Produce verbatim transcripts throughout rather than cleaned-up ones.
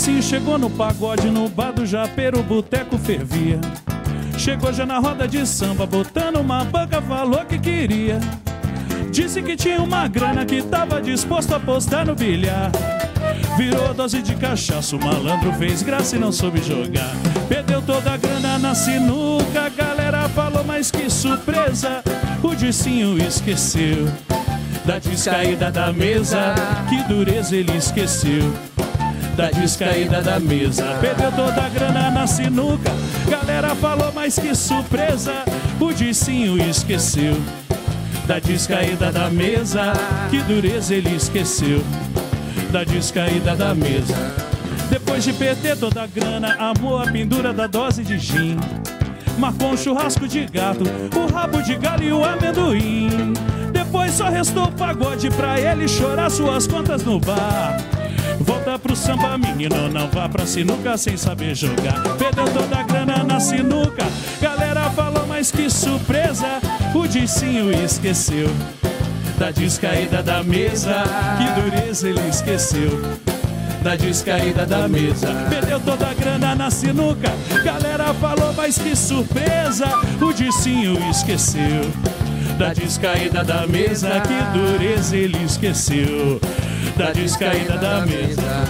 Dicinho chegou no pagode, no bar do Japeiro, o boteco fervia. Chegou já na roda de samba, botando uma banca, falou que queria. Disse que tinha uma grana, que tava disposto a apostar no bilhar. Virou dose de cachaça, o malandro fez graça e não soube jogar. Perdeu toda a grana na sinuca, a galera falou, mas que surpresa. O Dicinho esqueceu da descaída da mesa, que dureza ele esqueceu da descaída da mesa. Perdeu toda a grana na sinuca, galera falou, mas que surpresa. O Dicinho esqueceu da descaída da mesa, que dureza ele esqueceu da descaída da mesa. Depois de perder toda a grana, amou a pendura da dose de gin. Marcou um churrasco de gato, o rabo de galho e o amendoim. Depois só restou o pagode pra ele chorar suas contas no bar. Volta pro samba, menino, não vá pra sinuca sem saber jogar. Perdeu toda a grana na sinuca, galera falou, mas que surpresa. O Dicinho esqueceu da descaída da mesa, que dureza ele esqueceu da descaída da mesa. Perdeu toda a grana na sinuca, galera falou, mas que surpresa. O Dicinho esqueceu da descaída da mesa, que dureza ele esqueceu da descaída da mesa.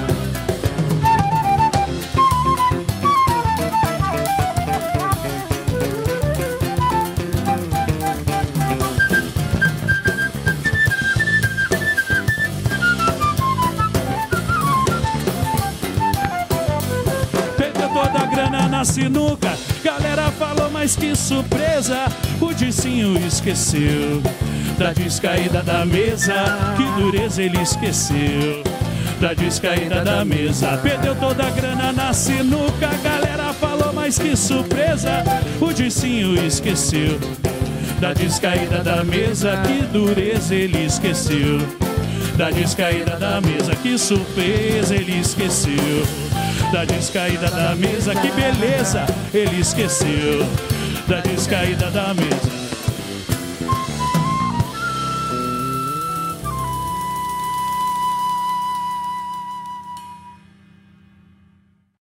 Perdeu toda a grana na sinuca, galera falou, mas que surpresa. O Dicinho esqueceu da descaída da mesa, que dureza ele esqueceu da descaída da mesa. Perdeu toda a grana na sinuca, galera falou, mas que surpresa. O Dicinho esqueceu da descaída da mesa, que dureza ele esqueceu da descaída da mesa. Que surpresa, ele esqueceu da descaída da mesa. Que beleza, ele esqueceu da descaída da mesa.